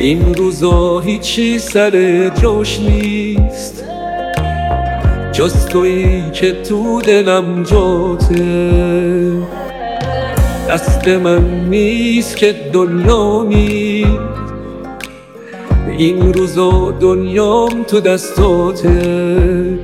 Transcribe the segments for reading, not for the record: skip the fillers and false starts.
این روزا هیچی سر جاش نیست جز تویی که تو دلم جاته. دست من نیست که دنیا نیست، این روزا دنیام تو دستاته.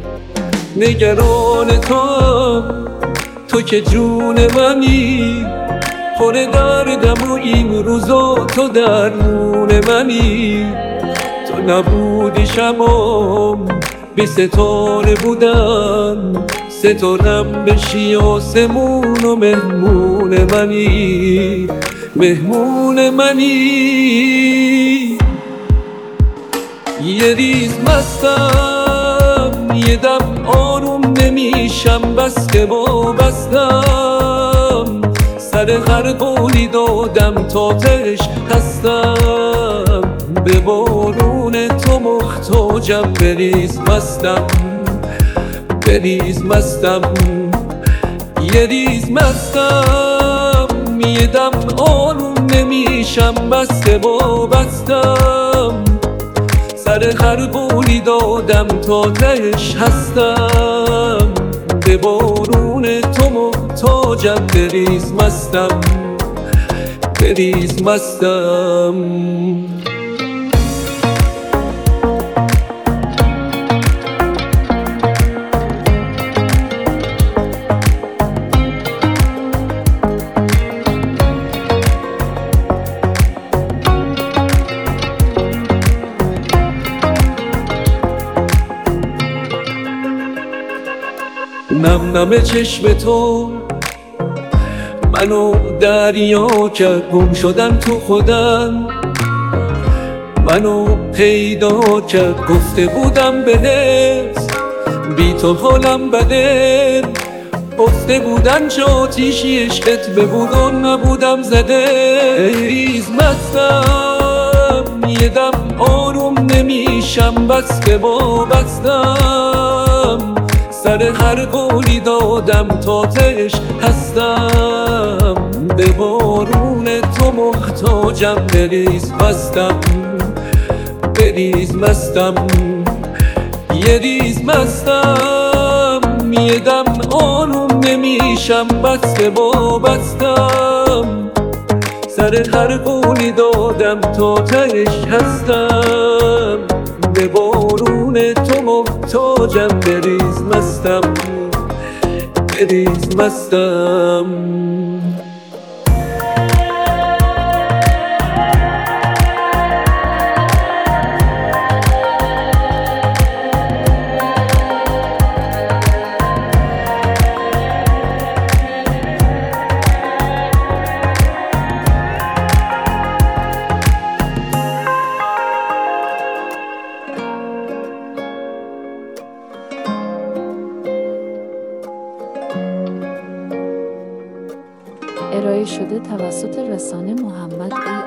نگران تو که جون منی، پر دردم و این روزا تو درمون منی. تو نبودی شمام بی ستاره بودن، ستارم بشی آسمون و مهمون منی، مهمون منی. یه ریز مستم، یه دم آروم نمیشم، بس که وابستم. سر هر قولی دادم تا تهش هستم، به بارون تو محتاجم. بریز مستم، بریز مستم، یه ریز مستم. یه دم آروم نمیشم، بس که وابستم. سر هر قولی دادم تا تهش هستم، به بارون تو محتاجم. بریز مستم، بریز مستم. نم نم چشم تو منو دریا کرد، گم شدم تو خودم منو پیدا کرد. گفته بودم بهت بی تو حالم بده، گفته بودن چه آتیشی عشقت ببود و نبودم زده. ریز مستم، یه دم آروم نمیشم، بس که وابستم. سر هر قولی دادم تا تهش هستم، به بارون تو محتاجم. بریز مستم، بریز مستم، یه ریز مستم. یه دم آروم نمیشم، بس که وابستم. سر هر قولی دادم تا تهش هستم، به بارون تو محتاجم. بریز مستم، بریز مستم. ارائه شده توسط رسانه محمد